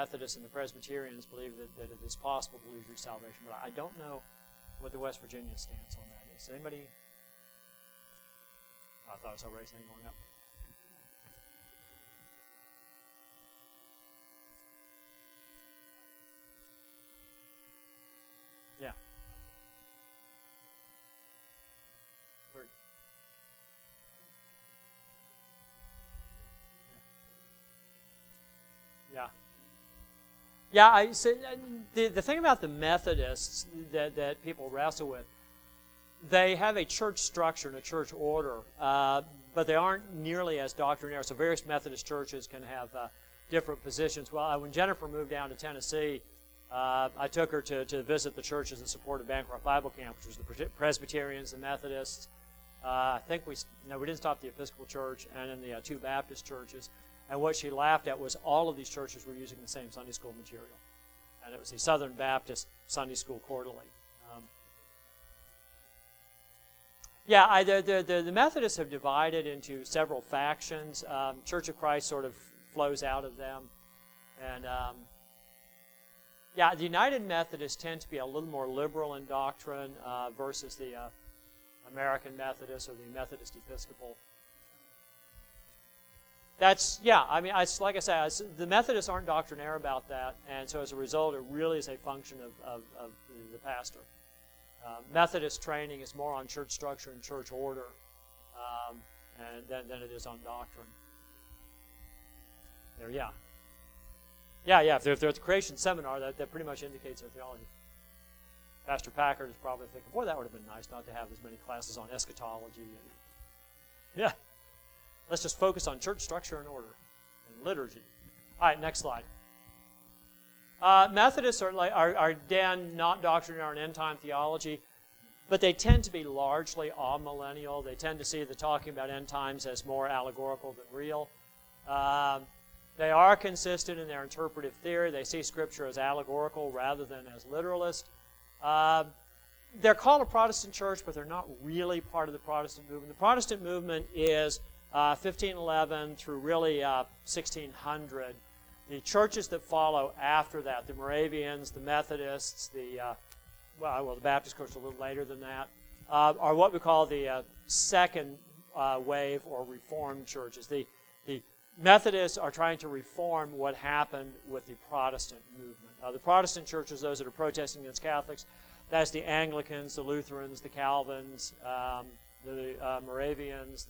Methodists and the Presbyterians believe that it is possible to lose your salvation, but I don't know what the West Virginia stance on that is. Anybody? I thought I saw Ray's hand going up. Yeah. Yeah. Yeah, the thing about the Methodists that people wrestle with, they have a church structure and a church order, but they aren't nearly as doctrinaire. So various Methodist churches can have different positions. Well, when Jennifer moved down to Tennessee, I took her to visit the churches that supported Bancroft Bible Camp, which was the Presbyterians, the Methodists. I think we didn't stop at the Episcopal Church, and then the two Baptist churches. And what she laughed at was all of these churches were using the same Sunday school material. And it was the Southern Baptist Sunday School Quarterly. The Methodists have divided into several factions. Church of Christ sort of flows out of them. And the United Methodists tend to be a little more liberal in doctrine versus the American Methodists or the Methodist Episcopal. Like I said, the Methodists aren't doctrinaire about that, and so as a result, it really is a function of the pastor. Methodist training is more on church structure and church order than it is on doctrine. If they're at the Creation Seminar, that pretty much indicates their theology. Pastor Packard is probably thinking, boy, that would have been nice not to have as many classes on eschatology. Let's just focus on church structure and order and liturgy. All right, next slide. Methodists are again not doctrinaire in end-time theology, but they tend to be largely amillennial. They tend to see the talking about end times as more allegorical than real. They are consistent in their interpretive theory. They see Scripture as allegorical rather than as literalist. They're called a Protestant church, but they're not really part of the Protestant movement. The Protestant movement is 1511 through really 1600. The churches that follow after that, the Moravians, the Methodists, the Baptists, of course, a little later than that, are what we call the second wave or Reformed churches. The Methodists are trying to reform what happened with the Protestant movement. The Protestant churches, those that are protesting against Catholics, that's the Anglicans, the Lutherans, the Calvins, the Moravians,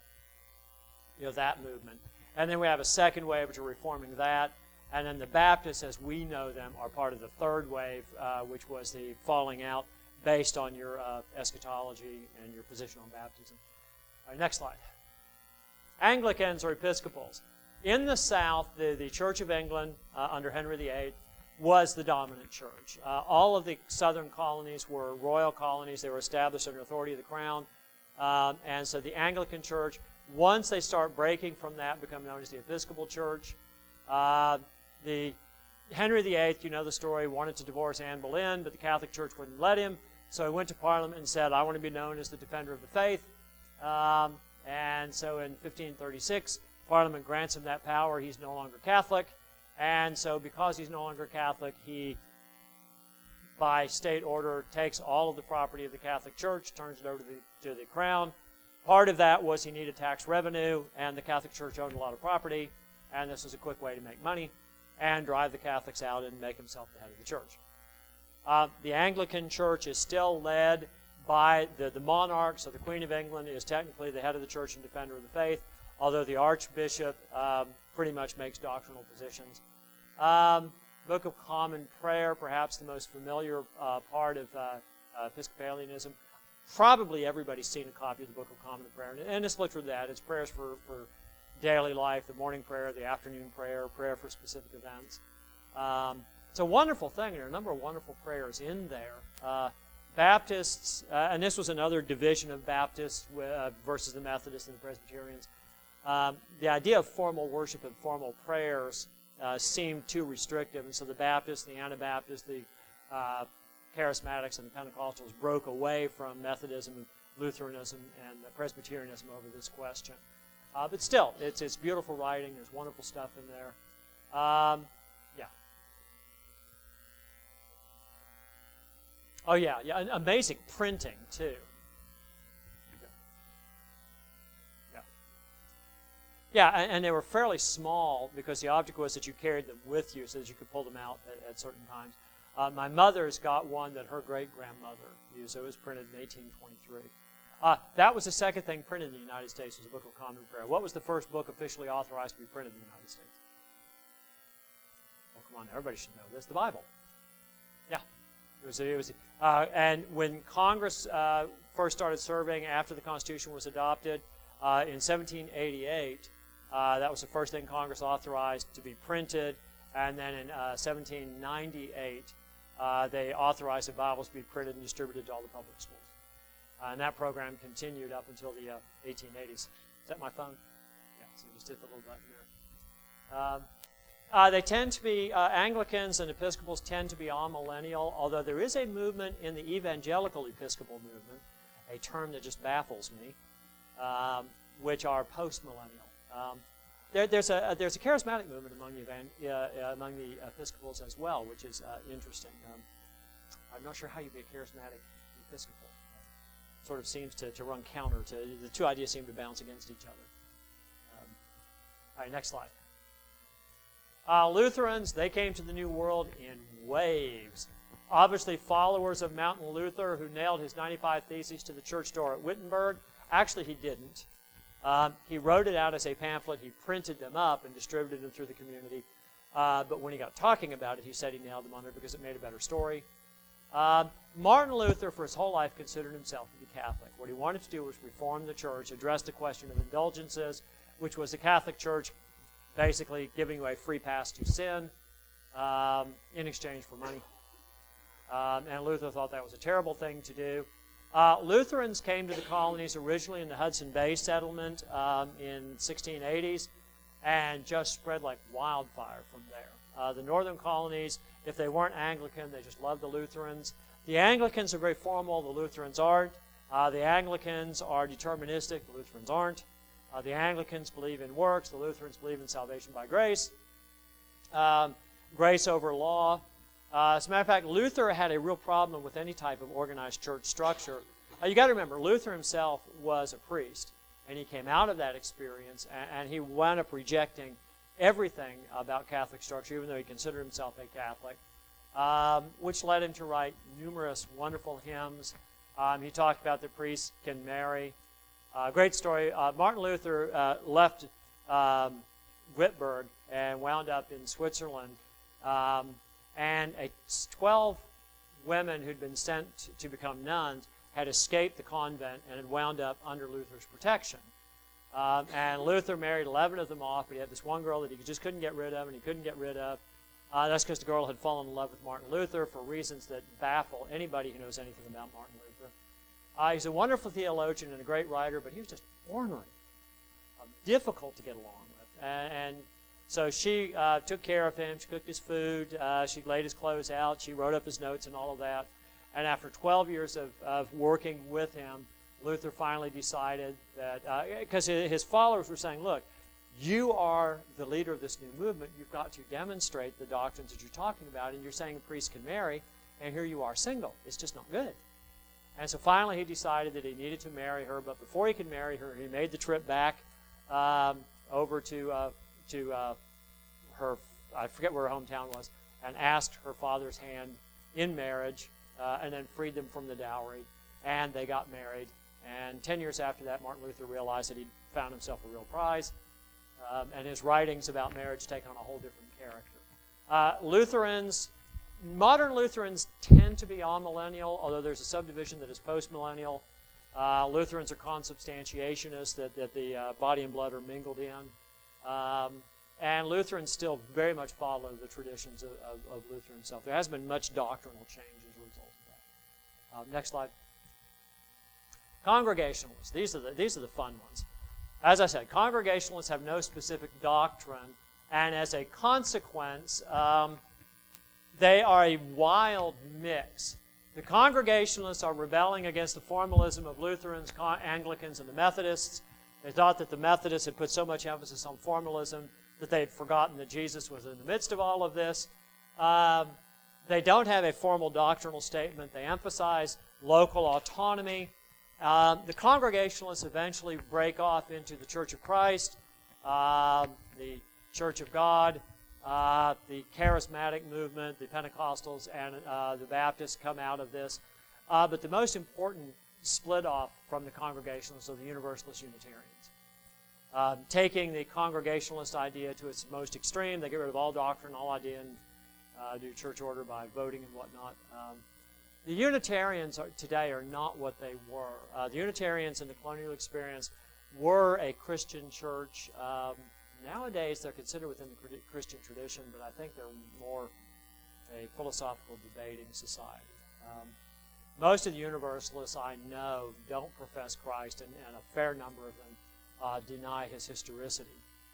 that movement. And then we have a second wave which are reforming that. And then the Baptists, as we know them, are part of the third wave, which was the falling out based on your eschatology and your position on baptism. All right, next slide. Anglicans or Episcopals. In the South, the Church of England under Henry VIII was the dominant church. All of the southern colonies were royal colonies. They were established under authority of the crown. And so the Anglican Church, once they start breaking from that, become known as the Episcopal Church. The Henry VIII, you know the story, wanted to divorce Anne Boleyn, but the Catholic Church wouldn't let him. So he went to Parliament and said, I want to be known as the defender of the faith. And so in 1536, Parliament grants him that power. He's no longer Catholic. And so because he's no longer Catholic, he, by state order, takes all of the property of the Catholic Church, turns it over to the crown. Part of that was he needed tax revenue, and the Catholic Church owned a lot of property, and this was a quick way to make money and drive the Catholics out and make himself the head of the church. The Anglican Church is still led by the monarch, so the Queen of England is technically the head of the church and defender of the faith, although the Archbishop pretty much makes doctrinal positions. Book of Common Prayer, perhaps the most familiar part of Episcopalianism. Probably everybody's seen a copy of the Book of Common Prayer, and it's looked for that. It's prayers for daily life, the morning prayer, the afternoon prayer, prayer for specific events. It's a wonderful thing. There are a number of wonderful prayers in there. Baptists, and this was another division of Baptists versus the Methodists and the Presbyterians. The idea of formal worship and formal prayers seemed too restrictive, and so the Baptists, the Anabaptists, the Charismatics, and the Pentecostals broke away from Methodism, Lutheranism, and Presbyterianism over this question. But still, it's beautiful writing. There's wonderful stuff in there. Oh, yeah, and amazing printing, too. Yeah, and they were fairly small because the object was that you carried them with you so that you could pull them out at certain times. My mother's got one that her great-grandmother used. It was printed in 1823. That was the second thing printed in the United States, was the Book of Common Prayer. What was the first book officially authorized to be printed in the United States? Oh, come on, everybody should know this. The Bible. Yeah. And when Congress first started serving after the Constitution was adopted in 1788, that was the first thing Congress authorized to be printed. And then in 1798, they authorized the Bibles to be printed and distributed to all the public schools. And that program continued up until the 1880s. Is that my phone? Yeah, so just hit the little button there. They tend to be, Anglicans and Episcopals tend to be amillennial, although there is a movement in the evangelical Episcopal movement, a term that just baffles me, which are postmillennial. There's a charismatic movement among the Episcopals as well, which is interesting. I'm not sure how you be a charismatic Episcopal. Sort of seems to run counter to, the two ideas seem to bounce against each other. All right, next slide. Lutherans, they came to the New World in waves. Obviously followers of Martin Luther, who nailed his 95 Theses to the church door at Wittenberg. Actually, he didn't. He wrote it out as a pamphlet. He printed them up and distributed them through the community. But when he got talking about it, he said he nailed them on there because it made a better story. Martin Luther, for his whole life, considered himself to be Catholic. What he wanted to do was reform the church, address the question of indulgences, which was the Catholic Church basically giving you a free pass to sin in exchange for money. And Luther thought that was a terrible thing to do. Lutherans came to the colonies originally in the Hudson Bay settlement in 1680s and just spread like wildfire from there. The northern colonies, if they weren't Anglican, they just loved the Lutherans. The Anglicans are very formal, the Lutherans aren't. The Anglicans are deterministic, the Lutherans aren't. The Anglicans believe in works, the Lutherans believe in salvation by grace. Grace over law. As a matter of fact, Luther had a real problem with any type of organized church structure. You got to remember, Luther himself was a priest, and he came out of that experience, and he wound up rejecting everything about Catholic structure, even though he considered himself a Catholic, which led him to write numerous wonderful hymns. He talked about the priests can marry. Great story. Martin Luther left Wittenberg and wound up in Switzerland. And 12 women who'd been sent to become nuns had escaped the convent and had wound up under Luther's protection. And Luther married 11 of them off, but he had this one girl that he just couldn't get rid of, and he couldn't get rid of. That's because the girl had fallen in love with Martin Luther for reasons that baffle anybody who knows anything about Martin Luther. He's a wonderful theologian and a great writer, but he was just ornery, difficult to get along with. And so she took care of him. She cooked his food. She laid his clothes out. She wrote up his notes and all of that. And after 12 years of working with him, Luther finally decided that, because his followers were saying, look, you are the leader of this new movement. You've got to demonstrate the doctrines that you're talking about, and you're saying a priest can marry, and here you are single. It's just not good. And so finally he decided that he needed to marry her, but before he could marry her, he made the trip back over to her, I forget where her hometown was, and asked her father's hand in marriage, and then freed them from the dowry, and they got married. And 10 years after that, Martin Luther realized that he'd found himself a real prize, and his writings about marriage take on a whole different character. Modern Lutherans tend to be amillennial, although there's a subdivision that is postmillennial. Lutherans are consubstantiationists, that the body and blood are mingled in. And Lutherans still very much follow the traditions of Luther himself. There hasn't been much doctrinal change as a result of that. Next slide. Congregationalists. These are the fun ones. As I said, Congregationalists have no specific doctrine, and as a consequence, they are a wild mix. The Congregationalists are rebelling against the formalism of Lutherans, Anglicans, and the Methodists. They thought that the Methodists had put so much emphasis on formalism that they had forgotten that Jesus was in the midst of all of this. They don't have a formal doctrinal statement. They emphasize local autonomy. The Congregationalists eventually break off into the Church of Christ, the Church of God, the Charismatic movement, the Pentecostals, and the Baptists come out of this. But the most important split off from the Congregationalists are the Universalist Unitarians. Taking the Congregationalist idea to its most extreme, they get rid of all doctrine, all idea, and do church order by voting and whatnot. The Unitarians today are not what they were. The Unitarians in the colonial experience were a Christian church. Nowadays, they're considered within the Christian tradition, but I think they're more a philosophical debating society. Most of the Universalists I know don't profess Christ, and a fair number of them deny his historicity.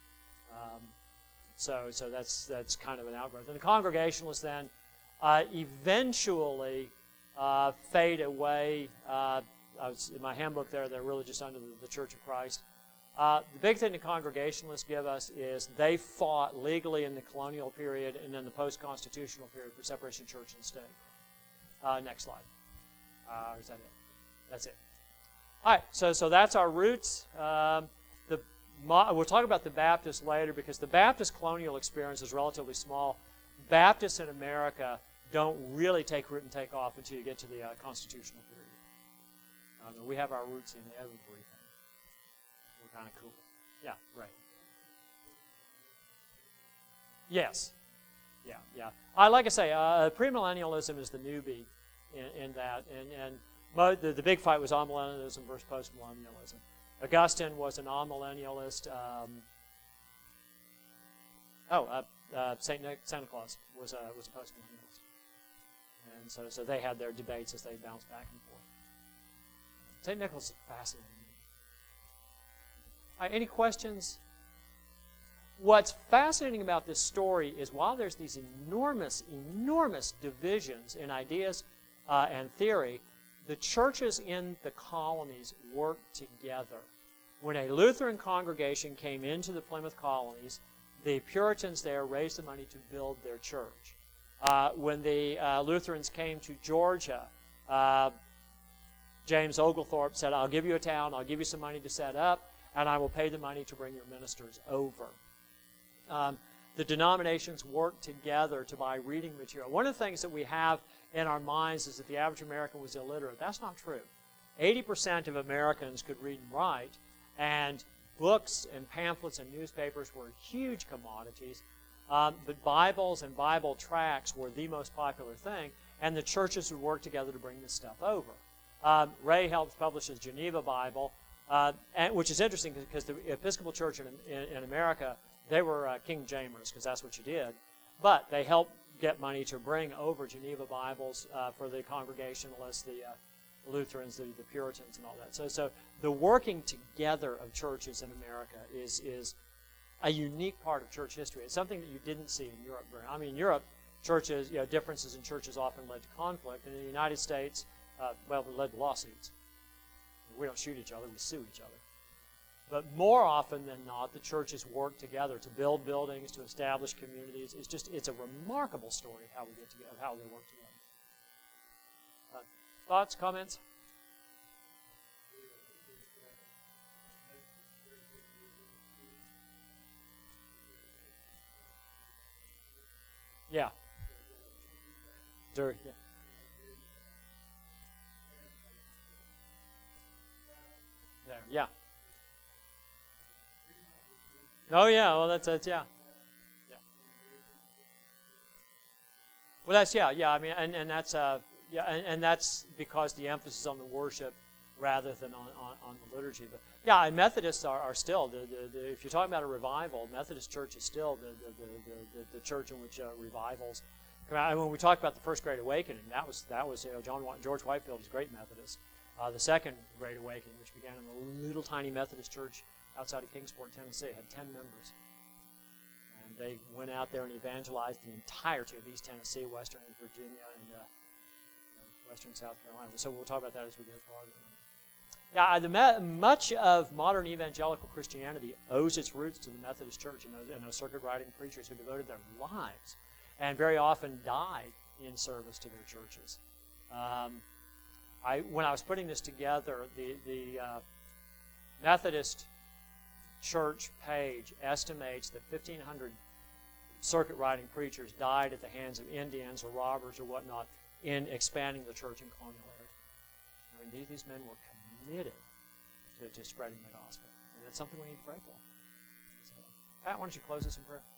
So that's kind of an outgrowth. And the Congregationalists then eventually fade away. In my handbook there, they're really just under the Church of Christ. The big thing the Congregationalists give us is they fought legally in the colonial period and in the post-constitutional period for separation of church and state. Next slide. Is that it? That's it. All right, so that's our roots. We'll talk about the Baptists later because the Baptist colonial experience is relatively small. Baptists in America don't really take root and take off until you get to the constitutional period. We have our roots in everything. We're kind of cool. Yeah, right. Yes. Yeah. Like I say, premillennialism is the newbie in that, and the big fight was amillennialism versus postmillennialism. Augustine was an amillennialist. Santa Claus was a postmillennialist, and so they had their debates as they bounced back and forth. St. Nicholas is fascinating. Any questions? What's fascinating about this story is while there's these enormous divisions in ideas and theory, the churches in the colonies worked together. When a Lutheran congregation came into the Plymouth colonies, the Puritans there raised the money to build their church. When the Lutherans came to Georgia, James Oglethorpe said, I'll give you a town, I'll give you some money to set up, and I will pay the money to bring your ministers over. The denominations work together to buy reading material. One of the things that we have in our minds is that the average American was illiterate. That's not true. 80% of Americans could read and write, and books and pamphlets and newspapers were huge commodities, but Bibles and Bible tracts were the most popular thing, and the churches would work together to bring this stuff over. Ray helped publish his Geneva Bible, which is interesting because the Episcopal Church in America, they were King Jamers, because that's what you did. But they helped get money to bring over Geneva Bibles for the Congregationalists, the Lutherans, the Puritans, and all that. So the working together of churches in America is a unique part of church history. It's something that you didn't see in Europe. In Europe, churches, differences in churches often led to conflict. And in the United States, it led to lawsuits. We don't shoot each other, we sue each other. But more often than not, the churches work together to build buildings, to establish communities. It's a remarkable story how we get together, how they work together. Thoughts, comments? Yeah. There, yeah. There, yeah. Oh yeah, well that's yeah. Yeah. Well that's yeah. And that's and that's because the emphasis on the worship rather than on the liturgy. But yeah, and Methodists are still if you're talking about a revival, Methodist Church is still the church in which revivals. When we talk about the First Great Awakening, that was George Whitefield was a great Methodist. The Second Great Awakening, which began in a little tiny Methodist church outside of Kingsport, Tennessee, had 10 members. And they went out there and evangelized the entirety of East Tennessee, Western Virginia, and Western South Carolina. So we'll talk about that as we get farther. Yeah, much of modern evangelical Christianity owes its roots to the Methodist Church and those circuit riding preachers who devoted their lives and very often died in service to their churches. When I was putting this together, the Methodist Church page estimates that 1,500 circuit riding preachers died at the hands of Indians or robbers or whatnot in expanding the church in colonial areas. I mean, these men were committed to spreading the gospel. And that's something we need to pray for. So, Pat, why don't you close us in prayer?